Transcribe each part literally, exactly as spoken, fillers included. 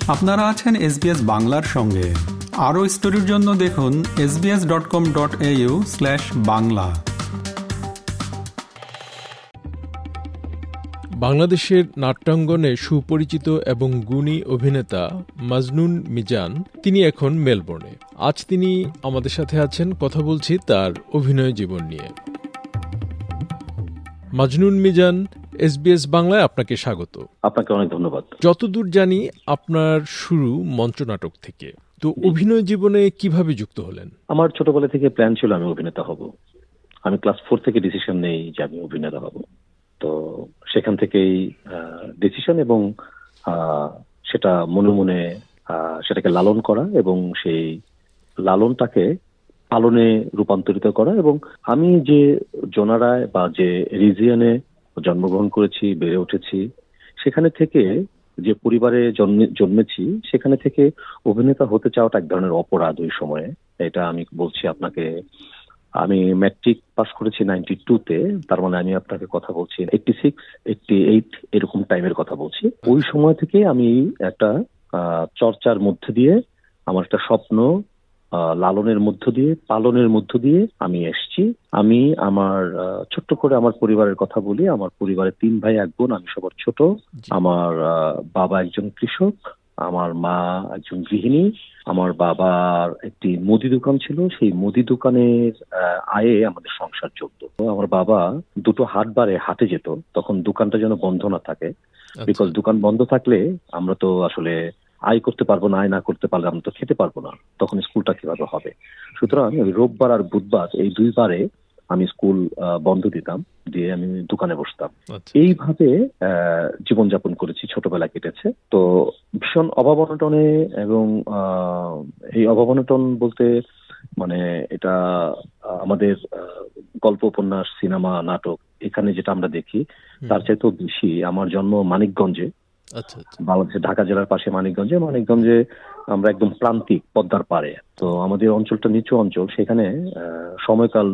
আপনারা আছেন এসবিএস বাংলার সঙ্গে। আরও স্টোরির জন্য দেখুন S B S dot com dot A U slash Bangla. বাংলাদেশের নাট্যাঙ্গনে সুপরিচিত এবং গুণী অভিনেতা মাজনুন মিজান, তিনি এখন মেলবোর্নে। আজ তিনি আমাদের সাথে আছেন, কথা বলছি তার অভিনয় জীবন নিয়ে। মাজনুন মিজান, এসবিএস বাংলায় আপনাকে স্বাগত। আপনাকে অনেক ধন্যবাদ। যতদূর জানি আপনার শুরু মঞ্চনাটক থেকে, তো অভিনয় জীবনে কিভাবে যুক্ত হলেন? আমার ছোটবেলা থেকে প্ল্যান ছিল আমি অভিনেতা হব। আমি ক্লাস ফোর থেকে ডিসিশন নেই যে আমি অভিনেতা হব। তো সেখান থেকেই ডিসিশন এবং সেটা মনে মনে সেটাকে লালন করা এবং সেই লালনটাকে পালনে রূপান্তরিত করা। এবং আমি যে জোনারায় বা যে রিজিয়নে জন্মগ্রহণ করেছি, বেড়ে উঠেছি, সেখানে থেকে যে পরিবারে জন্মে জন্মেছি সেখানে থেকে অভিনেতা হতে চাওয়াটা এক ধরনের অপরাধ ওই সময়ে। এটা আমি বলছি আপনাকে। আমি ম্যাট্রিক পাস করেছি নাইনটি টু তে, তার মানে আমি আপনাকে কথা বলছি এইটটি সিক্স এইটটি এইট এরকম টাইমের কথা বলছি। ওই সময় থেকে আমি একটা চর্চার মধ্যে দিয়ে, আমার একটা স্বপ্ন লালনের মধ্য দিয়ে, পালনের মধ্য দিয়ে আমি এসছি। আমি আমার ছোট্ট করে আমার পরিবারের কথা বলি। আমার পরিবারের তিন ভাই এক বোন, আমি সবার ছোট। আমার বাবা একজন কৃষক, আমার মা একজন গৃহিণী। আমার বাবার একটি মুদি দোকান ছিল, সেই মুদি দোকানের আয়ে আমাদের সংসার চলত। আমার বাবা দুটো হাট বারে হাটে যেত, তখন দোকানটা যেন বন্ধ না থাকে। বিকজ দোকান বন্ধ থাকলে আমরা তো আসলে আয় করতে পারবো না, আয় না করতে পারলে আমরা তো খেতে পারবো না, তখন স্কুলটা কিভাবে হবে। সুতরাং রোববার আর বুধবার এই দুই বারে আমি স্কুল বন্ধ দিতাম, দিয়ে আমি দোকানে বসতাম। এইভাবে জীবনযাপন করেছি, ছোটবেলা কেটেছে। তো ভীষণ অভাব অনটনে, এবং এই অভাব অনটন বলতে মানে এটা আমাদের গল্প, উপন্যাস, সিনেমা, নাটক, এখানে যেটা আমরা দেখি তার চাইতেও বেশি। আমার জন্ম মানিকগঞ্জে, বাংলাদেশের ঢাকা জেলার পাশে মানিকগঞ্জে। মানিকগঞ্জে আমরা একদম প্রান্তিক, পদ্মার পাড়ে। তো আমাদের অঞ্চলটা নিচু অঞ্চল, সেখানে সময়কাল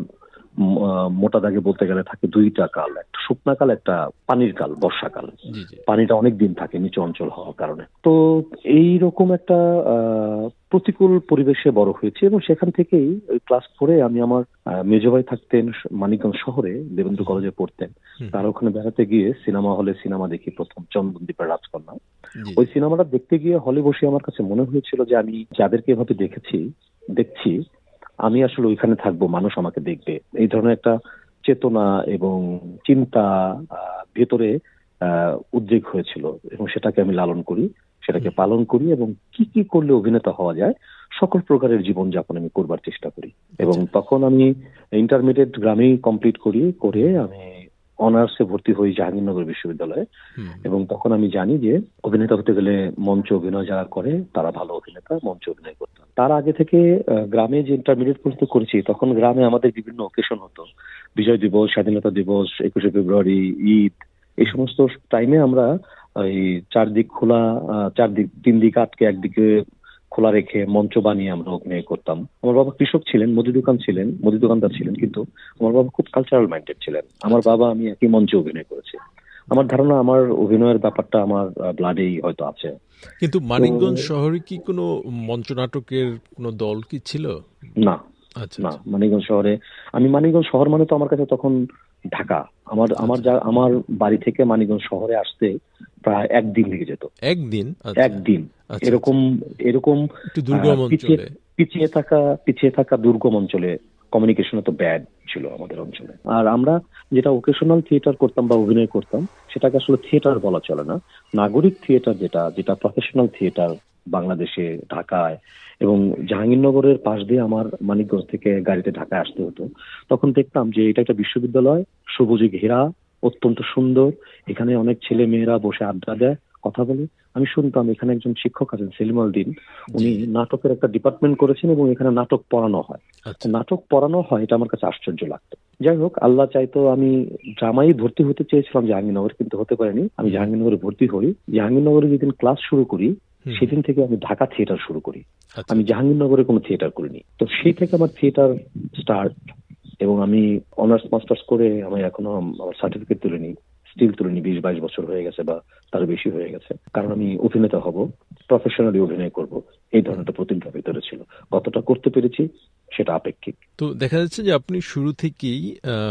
মোটা দাগে বলতে গেলে থাকে দুইটা কাল, একটা শুকনা কাল, একটা পানির কাল, বর্ষাকাল। পানিটা অনেক দিন থাকে নিচু অঞ্চল হওয়ার কারণে। তো এইরকম একটা প্রতিকূল পরিবেশে বড় হয়েছে, এবং সেখান থেকেই ক্লাস ফোরে আমি আমার মেজো ভাই থাকতেন মানিকগঞ্জ শহরে, দেবেন্দ্র কলেজে পড়তেন। তার ওখানে বেড়াতে গিয়ে সিনেমা হলে সিনেমা দেখি প্রথম, চন্দনদ্বীপের রাজকন্যা। ওই সিনেমাটা দেখতে গিয়ে হলে বসে আমার কাছে মনে হয়েছিল যে আমি যাদেরকে এভাবে দেখেছি দেখছি আমি আসলে ওইখানে থাকবো, মানুষ আমাকে দেখবে। এই ধরনের একটা চেতনা এবং চিন্তা ভেতরে আহ উদ্রেক হয়েছিল, এবং সেটাকে আমি লালন করি, সেটাকে পালন করি, এবং কি কি করলে অভিনেতা হওয়া যায় সকল প্রকারের জীবনযাপন আমি করবার চেষ্টা করি। এবং তখন আমি ইন্টারমিডিয়েট গ্রামেই কমপ্লিট করি, করে আমি অনার্সে ভর্তি হই জাহাঙ্গীরনগর বিশ্ববিদ্যালয়ে। এবং তখন আমি জানি যে অভিনেতা হতে গেলে মঞ্চ অভিনয় যারা করে তারা ভালো অভিনেতা, মঞ্চ অভিনয় করতাম। তার আগে থেকে গ্রামে যে ইন্টারমিডিয়েট পর্যন্ত করেছি, তখন গ্রামে আমাদের বিভিন্ন অকেশন হতো, বিজয় দিবস, স্বাধীনতা দিবস, একুশে ফেব্রুয়ারি, ঈদ, এই সমস্ত টাইমে আমরা এই চারদিক খোলা, চারদিক তিন দিক আটকে একদিকে খোলা রেখে মঞ্চ বানিয়ে আমরা অভিনয় করতাম। আমার বাবা কৃষক ছিলেন, মুদি দোকান ছিলেন, মুদি দোকানদার ছিলেন, কিন্তু আমার বাবা খুব কালচারাল মাইন্ডেড ছিলেন। আমার বাবা আমি একই মঞ্চে অভিনয় করেছি। আমার ধারণা আমার অভিনয়ের ব্যাপারটা আমার ব্লাডেই হয়তো আছে। কিন্তু মানিকগঞ্জ শহরে কি কোনো মঞ্চনাটকের কোনো দল কি ছিল? না, না, মানিকগঞ্জ শহরে আমি মানিকগঞ্জ শহর মানে তো আমার কাছে তখন ঢাকা। আমার আমার যা আমার বাড়ি থেকে মানিকগঞ্জ শহরে আসতে প্রায় একদিন লেগে যেত। একদিন একদিন এরকম এরকম পিছিয়ে থাকা পিছিয়ে থাকা দুর্গম অঞ্চলে কমিউনিকেশন তো ব্যাড ছিল আমাদের অঞ্চলে। আর আমরা যেটা ওকেশনাল থিয়েটার করতাম বা অভিনয় করতাম, সেটাকে আসলে থিয়েটার বলা চলে না, নাগরিক থিয়েটার, যেটা যেটা প্রফেশনাল থিয়েটার বাংলাদেশে, ঢাকায়। এবং জাহাঙ্গীরনগরের পাশ দিয়ে আমার মানিকগঞ্জ থেকে গাড়িতে ঢাকায় আসতে হতো। তখন দেখতাম যে এটা একটা বিশ্ববিদ্যালয়, সবুজে ঘেরা, অত্যন্ত সুন্দর। এখানে অনেক ছেলে মেয়েরা বসে আড্ডা দেয়, কথা বলে। আমি শুনতাম এখানে একজন শিক্ষক আছেন সেলিম আল-দ্বীন, উনি নাটকের একটা ডিপার্টমেন্ট করেছেন এবং এখানে নাটক পড়ানো হয়। নাটক পড়ানো হয়, এটা আমার কাছে আশ্চর্য লাগতো। যাই হোক, আল্লাহ চাইতো আমি ড্রামায় ভর্তি হতে চেয়েছিলাম জাহাঙ্গীরনগরে, কিন্তু হতে পারিনি। আমি জাহাঙ্গীরনগরে ভর্তি হই। জাহাঙ্গীরনগরে যেদিন ক্লাস শুরু করি সেদিন থেকে আমি ঢাকা থিয়েটার শুরু করি। আমি জাহাঙ্গীরনগরে কোনো থিয়েটার করিনি। তো সেই থেকে আমার থিয়েটার স্টার্ট, এবং আমি অনার্স মাস্টার্স করে আমি এখনো আমার সার্টিফিকেট তুলে নিই। স্টিল তুলে নিই, বিশ বাইশ বছর হয়ে গেছে বা তার বেশি হয়ে গেছে। কারণ আমি অভিনেতা হব, প্রফেশনালি অভিনয় করব, এই ধরনের প্রতিজ্ঞা ভিতরে ছিল। কতটা করতে পেরেছি সেটা আপেক্ষিক। তো দেখা যাচ্ছে যে আপনি শুরু থেকেই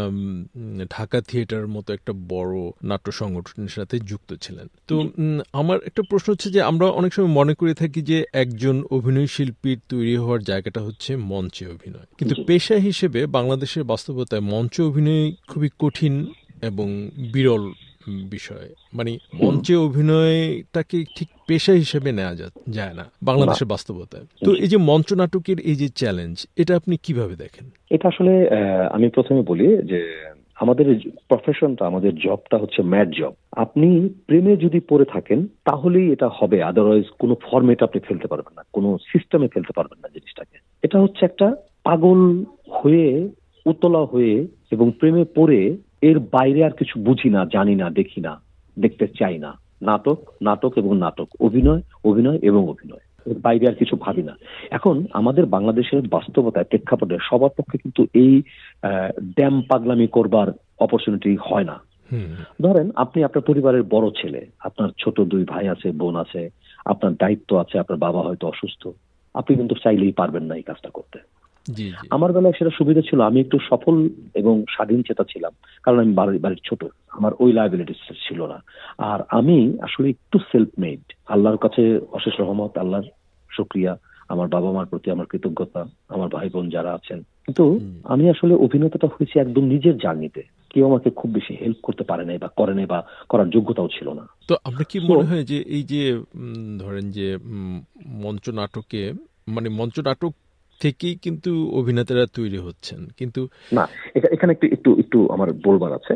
ঢাকা থিয়েটার মতো একটা বড় নাট্য সংগঠনের সাথে যুক্ত ছিলেন। তো আমার একটা প্রশ্ন হচ্ছে যে আমরা অনেক সময় মনে করে থাকি যে একজন অভিনয় শিল্পীর তৈরি হওয়ার জায়গাটা হচ্ছে মঞ্চে অভিনয়, কিন্তু পেশা হিসেবে বাংলাদেশের বাস্তবতায় মঞ্চে অভিনয় খুবই কঠিন এবং বিরল বিষয়। মানে মঞ্চে অভিনয়টাকে ঠিক পেশা হিসেবে নেওয়া যায় না বাংলাদেশের বাস্তবতায়। তো এই যে মঞ্চ নাটকের এই যে চ্যালেঞ্জ, এটা আপনি কিভাবে দেখেন? এটা আসলে আমি প্রথমে বলি যে আমাদের প্রফেশনটা, আমাদের জবটা হচ্ছে ম্যাড জব। আপনি প্রেমে যদি পড়ে থাকেন তাহলেই এটা হবে, আদারওয়াইজ কোনো ফর্মেট আপনি ফেলতে পারবেন না, কোনো সিস্টেমে ফেলতে পারবেন না জিনিসটাকে। এটা হচ্ছে একটা পাগল হয়ে, উতলা হয়ে এবং প্রেমে পড়ে এর বাইরে আর কিছু বুঝি না, জানি না, দেখি না, দেখতে চাই না। নাটক, নাটক এবং নাটক, অভিনয়, অভিনয় এবং অভিনয়, এর বাইরে আর কিছু ভাবি না। এখন আমাদের বাংলাদেশের বাস্তবতায়, প্রেক্ষাপটে সবার পক্ষে কিন্তু এই ড্যাম পাগলামি করবার অপরচুনিটি হয় না। ধরেন আপনি আপনার পরিবারের বড় ছেলে, আপনার ছোট দুই ভাই আছে, বোন আছে, আপনার দায়িত্ব আছে, আপনার বাবা হয়তো অসুস্থ, আপনি কিন্তু চাইলেই পারবেন না এই কাজটা করতে। আমার বেলায় সেটা সুবিধা ছিল, আমি একটু সফল এবং স্বাধীন চেতা ছিলাম, কারণ আমি বাড়ির ছোট, আমার ওই লায়াবিলিটিস ছিল না। আর আমি আসলে একটু সেলফ মেড, আল্লাহর কাছে অশেষ রহমত, আল্লাহর শুকরিয়া, আমার বাবা মার প্রতি আমার কৃতজ্ঞতা, আমার ভাই বোন যারা আছেন। কিন্তু আমি আসলে অভিনেতাটা হয়েছি একদম নিজের জার্নিতে, কেউ আমাকে খুব বেশি হেল্প করতে পারে নাই বা করে নাই বা করার যোগ্যতাও ছিল না। তো আপনার কি মনে হয় যে এই যে ধরেন যে মঞ্চ নাটকে, মানে মঞ্চ নাটক থেকেই কিন্তু অভিনেতারা তৈরি হচ্ছেন, কিন্তু না, এখানে একটু একটু একটু আমার বলবার আছে।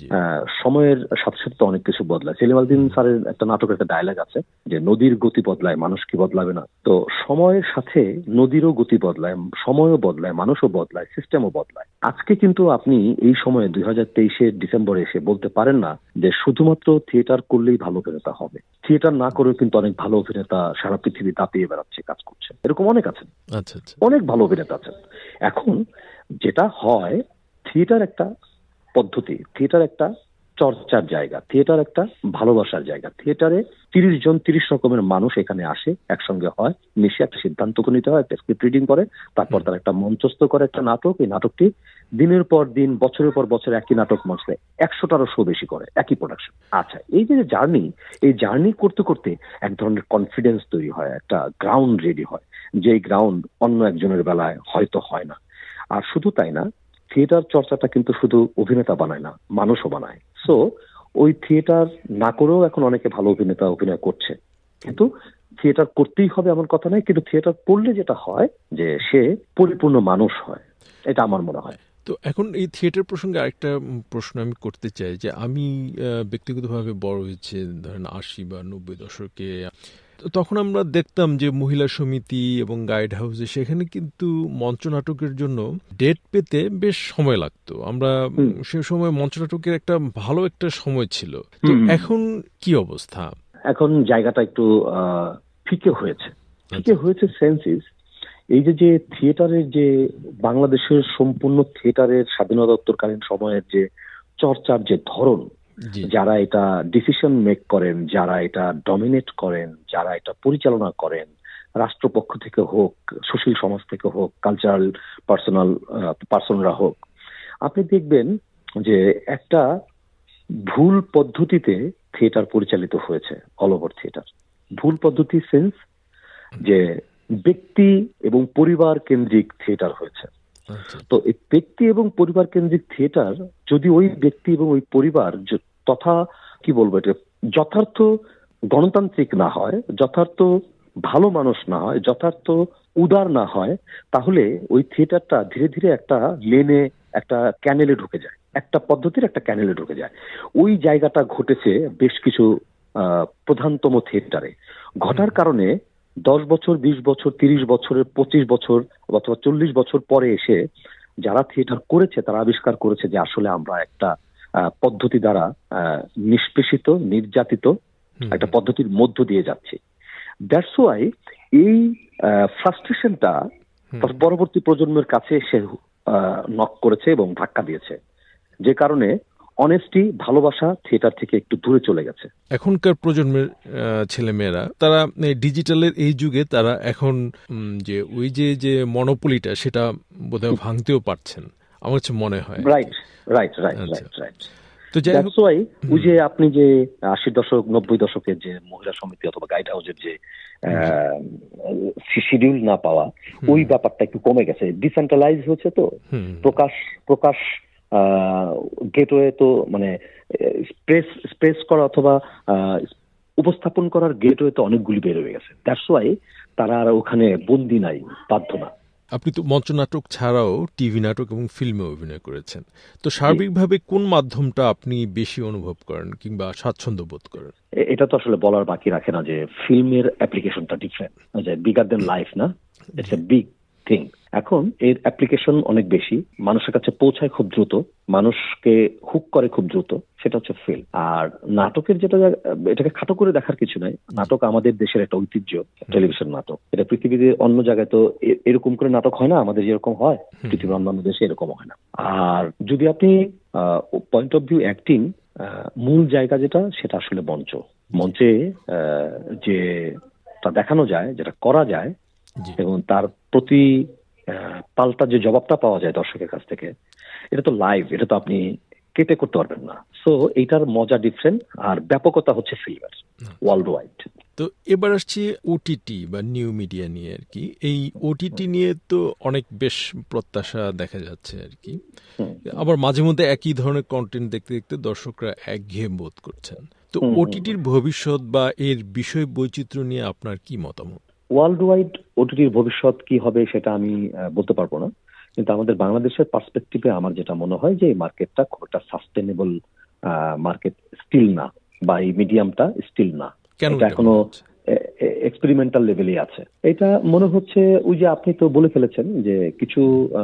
সময়ের সাথে সাথে অনেক কিছু বদলায়। সেলিম আল দীন স্যারের একটা নাটকের একটা ডায়লগ আছে যে নদীর গতি বদলায়, মানুষ কি বদলাবে না? তো সময়ের সাথে নদীরও গতি বদলায়, সময়ও বদলায়, মানুষও বদলায়, সিস্টেমও বদলায়। আজকে কিন্তু আপনি এই সময়ে দুই হাজার তেইশের ডিসেম্বরে এসে বলতে পারেন না যে শুধুমাত্র থিয়েটার করলেই ভালো অভিনেতা হবে। থিয়েটার না করেও কিন্তু অনেক ভালো অভিনেতা সারা পৃথিবী দাপিয়ে বেড়াচ্ছে, কাজ করছে, এরকম অনেক আছেন। আচ্ছা আচ্ছা, অনেক ভালো অভিনেতা আছেন। এখন যেটা হয়, থিয়েটার একটা পদ্ধতি, থিয়েটার একটা চর্চার জায়গা, থিয়েটার একটা ভালোবাসার জায়গা। থিয়েটারে তিরিশ জন তিরিশ রকমের মানুষ এখানে আসে, একসঙ্গে হয়, মিশে একটা সিদ্ধান্ত নিতে হয়, একটা স্ক্রিপ্ট রিডিং করে, তারপর তারা একটা মঞ্চস্থ করে একটা নাটক। এই নাটকটি দিনের পর দিন, বছরের পর বছর একই নাটক মঞ্চে একশোটারও শো বেশি করে, একই প্রোডাকশন। আচ্ছা, এই যে জার্নি, এই জার্নি করতে করতে এক ধরনের কনফিডেন্স তৈরি হয়, একটা গ্রাউন্ড রেডি হয়, যে গ্রাউন্ড অন্য একজনের বেলায় হয়তো হয় না। আর শুধু তাই না, থিয়েটার চর্চাটা কিন্তু শুধু অভিনেতা বানায় না, মানুষও বানায়। সো ওই থিয়েটার না করেও এখন অনেকে ভালো অভিনেতা অভিনয় করছে। কিন্তু থিয়েটার করতেই হবে এমন কথা নয়, কিন্তু থিয়েটার করলে যেটা হয় যে সে পরিপূর্ণ মানুষ হয়, এটা আমার মনে হয়। তো এখন এই থিয়েটার প্রসঙ্গে আরেকটা প্রশ্ন আমি করতে চাই যে আমি ব্যক্তিগতভাবে বড় হয়েছে ধরেন আশি বা নব্বই দশকে, তখন আমরা দেখতাম যে মহিলা সমিতি এবং গাইড হাউসে সেখানে কিন্তু মঞ্চ নাটকের জন্য ডেট পেতে বেশ সময় লাগতো। আমরা সে সময় মঞ্চ নাটকের একটা ভালো একটা সময় ছিল। তো এখন কি অবস্থা? এখন জায়গাটা একটু ফিকে হয়েছে। ফিকে হয়েছে সেন্সিস এই যে যে থিয়েটারের যে বাংলাদেশের সম্পূর্ণ থিয়েটারের স্বাধীনতাত্তরকালীন সময়ের যে চর্চার যে ধরন, যারা এটা ডিসিশন মেক করেন, যারা এটা ডমিনেট করেন, যারা এটা পরিচালনা করেন, রাষ্ট্রপক্ষ থেকে হোক, সুশীল সমাজ থেকে হোক, কালচারাল পার্সোনাল পার্সনরা হোক, আপনি দেখবেন যে একটা ভুল পদ্ধতিতে থিয়েটার পরিচালিত হয়েছে অল ওভার থিয়েটার। ভুল পদ্ধতি সেন্স যে ব্যক্তি এবং পরিবার কেন্দ্রিক থিয়েটার হয়েছে। তো এই ব্যক্তি এবং পরিবার কেন্দ্রিক থিয়েটার যদি ওই ব্যক্তি এবং ওই পরিবার তথা কি বলবো এটা যথার্থ গণতান্ত্রিক না হয়, যথার্থ ভালো মানুষ না হয়, যথার্থ উদার না হয়, তাহলে ওই থিয়েটারটা ধীরে ধীরে একটা লেনে, একটা ক্যানেলে ঢুকে যায়, একটা পদ্ধতির একটা ক্যানেলে ঢুকে যায়। ওই জায়গাটা ঘটেছে বেশ কিছু আহ প্রধানতম থিয়েটারে। ঘটার কারণে দশ বছর, বিশ বছর, তিরিশ বছরের পঁচিশ বছর অথবা চল্লিশ বছর পরে এসে যারা থিয়েটার করেছে তারা আবিষ্কার করেছে যে আসলে আমরা একটা পদ্ধতি দ্বারা নিষ্পেষিত, নির্যাতিত একটা পদ্ধতির মধ্য দিয়ে যাচ্ছি। দ্যাটস ওয়াই এই ফ্রাস্ট্রেশনটা পরবর্তী প্রজন্মের কাছে এসে নক করেছে এবং ধাক্কা দিয়েছে, যে কারণে অনেস্টি, ভালোবাসা থিয়েটার থেকে একটু দূরে চলে গেছে। এখনকার প্রজন্মের ছেলেমেয়েরা তারা ডিজিটালের এই যুগে তারা এখন যে ওই যে যে মনোপলিটা সেটা বোধহয় ভাঙতেও পারছেন আমার কাছে মনে হয়। Right right right right right তো যাই হোক, ওই যে আপনি যে আশির দশক নব্বই দশকের যে মহিলা সমিতি অথবা গাইড হাউসের যে শিডিউল না পাওয়া, ওই ব্যাপারটা একটু কমে গেছে, ডিসেন্ট্রালাইজ হয়েছে। তো প্রকাশ প্রকাশ গেটওয়ে তো মানে স্পেস স্পেস করা অথবা উপস্থাপন করার গেটওয়ে তো অনেকগুলি বের হয়ে গেছে। দ্যাটস ওয়াই তারা আর ওখানে বন্দি নাই, বাধ্য না। আপনি তো মঞ্চনাটক ছাড়াও টিভি নাটক এবং ফিল্মে অভিনয় করেছেন, তো সার্বিকভাবে কোন মাধ্যমটা আপনি বেশি অনুভব করেন কিংবা স্বাচ্ছন্দ্য বোধ করেন? এটা তো আসলে বলার বাকি রাখে না যে ফিল্মের অ্যাপ্লিকেশনটা ডিফারেন্ট, বিগার দেন লাইফ না, ইটস এ বিগ থিং। এখন এর অ্যাপ্লিকেশন অনেক বেশি, মানুষের কাছে পৌঁছায় খুব দ্রুত, মানুষকে হুক করে খুব দ্রুত, সেটা হচ্ছে ফিল্ম। আর নাটকের যেটা, এটাকে খাটো করে দেখার কিছু নাই। নাটক আমাদের দেশের একটা ঐতিহ্য, টেলিভিশন নাটক। এটা পৃথিবীতে অন্য জায়গায় তো এরকম করে নাটক হয় না, আমাদের যেরকম হয় পৃথিবীর অন্যান্য দেশে এরকম হয় না। আর যদি আপনি পয়েন্ট অফ ভিউ অ্যাক্টিং, মূল জায়গা যেটা সেটা আসলে মঞ্চ। মঞ্চে যে তা দেখানো যায়, যেটা করা যায় এবং তার প্রতি পাল্টা যে জবাবটা পাওয়া যায় দর্শকের কাছ থেকে, এটা তো লাইভ, এটা তো আপনি কেটে করতে পারবেন না। সো এইটার মজা ডিফারেন্ট, আর ব্যাপকতা হচ্ছে ফিল্মের ওয়ার্ল্ড ওয়াইড। তো এবার আসছি ওটিটি বা নিউ মিডিয়া নিয়ে আর কি। এই ওটিটি নিয়ে তো অনেক বেশ প্রত্যাশা দেখা যাচ্ছে আর কি, আবার মাঝে মধ্যে একই ধরনের কন্টেন্ট দেখতে দেখতে দর্শকরা একঘেয়ে বোধ করছেন। তো ওটিটির ভবিষ্যৎ বা এর বিষয় বৈচিত্র্য নিয়ে আপনার কি মতামত? ওয়ার্ল্ড ওয়াইড ওটিটির ভবিষ্যৎ কি হবে সেটা আমি বলতে পারবো না, কিন্তু আমাদের বাংলাদেশের পার্সপেক্টিভে আমার যেটা মনে হয় যে এই মার্কেটটা খুব একটা সাস্টেনেবল মার্কেট স্টিল না, বা এই মিডিয়ামটা স্টিল না, এটা এখনো এক্সপেরিমেন্টাল লেভেলে আছে। এটা মনে হচ্ছে ওই যে আপনি তো বলে ফেলেছেন যে কিছু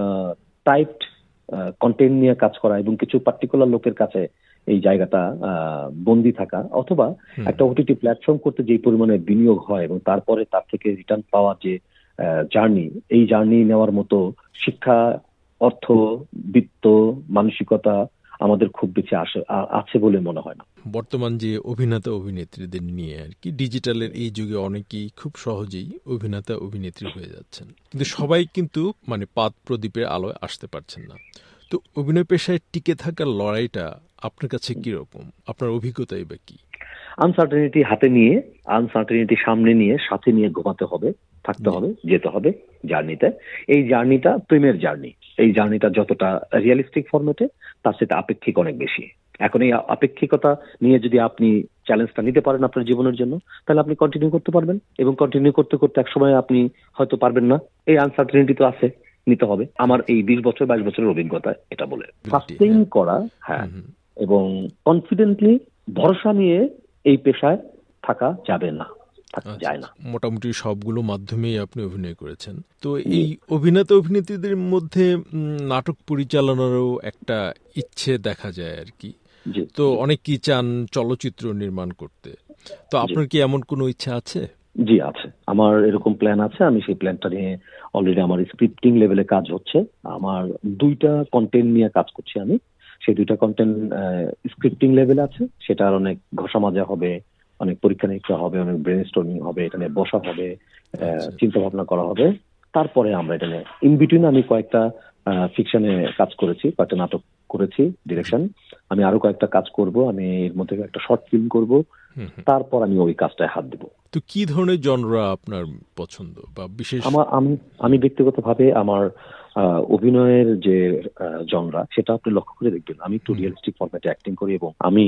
টাইট কন্টেন্ট নিয়ে কাজ করা এবং কিছু পার্টিকুলার লোকের কাছে এই জায়গাটা বন্দি থাকা, অথবা একটা ওটিটি প্ল্যাটফর্ম করতে যে পরিমাণে বিনিয়োগ হয় এবং তারপরে তার থেকে রিটার্ন পাওয়ার যে জার্নি, এই জার্নি নেওয়ার মতো শিক্ষা, অর্থ, বিত্ত, মানসিকতা আমাদের খুব বেশি আসে আছে বলে মনে হয় না। বর্তমান যে অভিনেতা অভিনেত্রীদের নিয়ে আর কি, ডিজিটালের এই যুগে অনেকেই খুব সহজেই অভিনেতা অভিনেত্রী হয়ে যাচ্ছেন, কিন্তু সবাই কিন্তু মানে পাদ প্রদীপের আলোয় আসতে পারছেন না। তো অভিনয় পেশায় টিকে থাকার লড়াইটা আপনার কাছে কিরকম, আপনার অভিজ্ঞতাই বা কি? আনসার্টেনিটি হাতে নিয়ে, আনসার্টেনিটি সামনে নিয়ে, সাথে নিয়ে ঘুমাতে হবে, থাকতে হবে, যেতে হবে জার্নিতে। এই জার্নিটা প্রেমের জার্নি। এই জার্নিটা যতটা রিয়েলিস্টিক ফরম্যাটে, তার সাথে আপেক্ষিক অনেক বেশি। এখন এই আপেক্ষিকতা নিয়ে যদি আপনি চ্যালেঞ্জটা নিতে পারেন আপনার জীবনের জন্য, তাহলে আপনি কন্টিনিউ করতে পারবেন, এবং কন্টিনিউ করতে করতে একসময় আপনি হয়তো পারবেন না। এই আনসার্টেনিটি তো আছে, নিতে হবে। আমার এই বিশ বছর বাইশ বছরের অভিজ্ঞতা এটা বলে। সাস্টেইন করা, হ্যাঁ, এবং কনফিডেন্টলি ভরসা নিয়ে এই পেশায় থাকা যাবে না, থাকা যায় না। মোটামুটি সবগুলো মাধ্যমেই আপনি অভিনয় করেছেন। তো এই অভিনেতা অভিনেত্রীদের মধ্যে নাটক পরিচালনারও একটা ইচ্ছে দেখা যায় আর কি। তো অনেকেই চান চলচ্চিত্র নির্মাণ করতে। তো আপনার কি এমন কোনো ইচ্ছা আছে? জি আছে, আমার এরকম প্ল্যান আছে। আমি সেই প্ল্যানটা নিয়ে অলরেডি আমার স্ক্রিপ্টিং লেভেলে কাজ হচ্ছে। আমার দুইটা কন্টেন্ট নিয়ে কাজ করছি আমি। সেই দুইটা কন্টেন্ট স্ক্রিপ্টিং লেভেলে আছে, সেটা আর অনেক ঘষা মাজা হবে, অনেক পরীক্ষা নিরীক্ষা হবে, অনেক ব্রেন স্টর্মিং হবে, এটা নিয়ে বসা হবে, চিন্তা ভাবনা করা হবে। তারপরে আমরা এটা নিয়ে ইন বিটুইন আমি কয়েকটা ফিকশনে কাজ করেছি, কয়েকটা নাটক করেছি, ডিরেকশন। আমি আরো কয়েকটা কাজ করব, আমি এর মধ্যে একটা শর্ট ফিল্ম করব, তারপর আমি ওই কাজটায় হাত দেব। তো কি ধরনের জনরা আপনার পছন্দ বা বিশেষ? আমার আমি আমি ব্যক্তিগতভাবে আমার অভিনয়ের যে জনরা, সেটা আপনি লক্ষ্য করে দেখবেন আমি একটু রিয়েলিস্টিক ফরম্যাটে অ্যাক্টিং করি, এবং আমি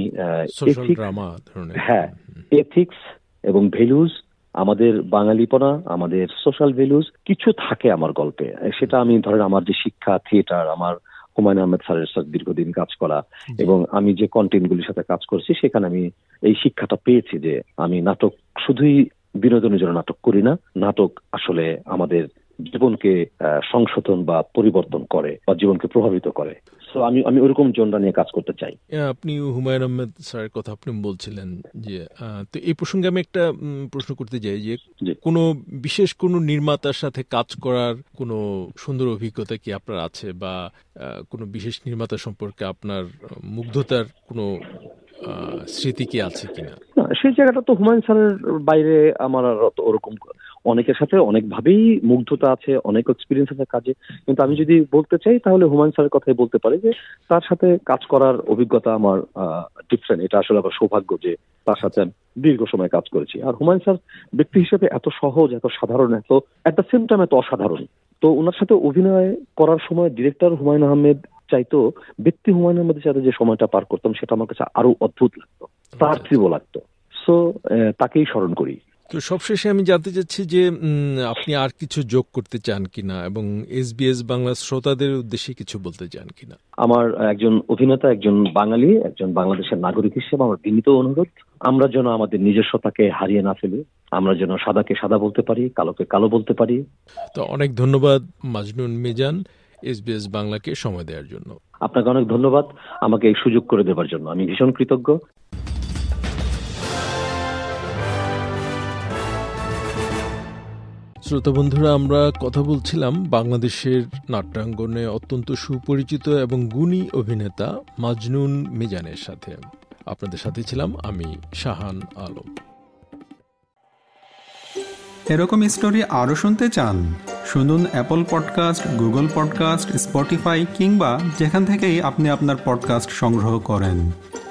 হ্যাঁ এথিক্স এবং ভ্যালুজ, আমাদের বাঙালিপনা, আমাদের সোশ্যাল ভ্যালুজ কিছু থাকে আমার গল্পে। সেটা আমি ধরেন আমার যে শিক্ষা, থিয়েটার, আমার হুমায়ুন আহমেদ স্যারের সাথে দীর্ঘদিন কাজ করা, এবং আমি যে কন্টেন্টগুলির সাথে কাজ করছি, সেখানে আমি এই শিক্ষাটা পেয়েছি যে আমি নাটক শুধুই বিনোদনের জন্য নাটক করি না, নাটক আসলে আমাদের জীবনকে সংশোধন বা পরিবর্তন করে বা জীবনকে প্রভাবিত করে। সো তো আমি আমি ওরকম জনরা নিয়ে কাজ করতে চাই। আপনি হুমায়ুন আহমেদ স্যারের কথা আপনি বলছিলেন যে, তো এই প্রসঙ্গে আমি একটা প্রশ্ন করতে চাই যে কোনো বিশেষ কোনো নির্মাতার সাথে কাজ করার কোনো সুন্দর অভিজ্ঞতা কি আপনার আছে, বা কোনো বিশেষ নির্মাতা সম্পর্কে আপনার মুগ্ধতার কোনো স্মৃতি কি আছে কিনা? না, সেই জায়গাটা তো হুমায়ুন স্যারের বাইরে আমার আর ওরকম অনেকের সাথে অনেকভাবেই মুগ্ধতা আছে, অনেক এক্সপিরিয়েন্স আছে কাজে, কিন্তু আমি যদি বলতে চাই তাহলে হুমায়ুন স্যারের কথাই বলতে পারি যে তার সাথে কাজ করার অভিজ্ঞতা আমার ডিফারেন্ট। এটা আসলে আমার সৌভাগ্য যে তার সাথে দীর্ঘ সময় কাজ করেছি। আর হুমায়ুন স্যার ব্যক্তি হিসেবে এত সহজ, এত সাধারণ, এত অ্যাট দ্য সেম টাইম এত অসাধারণ। তো ওনার সাথে অভিনয় করার সময় ডিরেক্টর হুমায়ুন আহমেদ চাইতো ব্যক্তি হুমায়ুন আহমেদের সাথে যে সময়টা পার করতাম সেটা আমার কাছে আরো অদ্ভুত লাগতো, পার্থিব লাগতো। সো তাকেই স্মরণ করি। তো সবশেষে আমি জানতে চাচ্ছি যে আপনি আর কিছু যোগ করতে চান কিনা, এবং এসবিএস বাংলা শ্রোতাদের উদ্দেশ্যে কিছু বলতে চান কিনা? আমার একজন অভিনেতা, একজন বাঙালি, একজন বাংলাদেশের নাগরিক হিসেবে আমার বিনীত অনুরোধ, আমরা যেন আমাদের নিজস্বতাকে হারিয়ে না ফেলি, আমরা যেন সাদাকে সাদা বলতে পারি, কালোকে কালো বলতে পারি। তো অনেক ধন্যবাদ মাজনুন মিজান এসবিএস বাংলাকে সময় দেওয়ার জন্য। আপনাকে অনেক ধন্যবাদ আমাকে এই সুযোগ করে দেওয়ার জন্য, আমি ভীষণ কৃতজ্ঞ। শ্রোতা বন্ধুরা, আমরা কথা বলছিলাম বাংলাদেশের নাট্যাঙ্গনে অত্যন্ত সুপরিচিত এবং গুণী অভিনেতা মাজনুন মিজানের সাথে। আপনাদের সাথে ছিলাম আমি শাহান আলম। এরকম স্টোরি আরও শুনতে চান? শুনুন Apple podcast, Google podcast, Spotify কিংবা যেখান থেকেই আপনি আপনার পডকাস্ট সংগ্রহ করেন।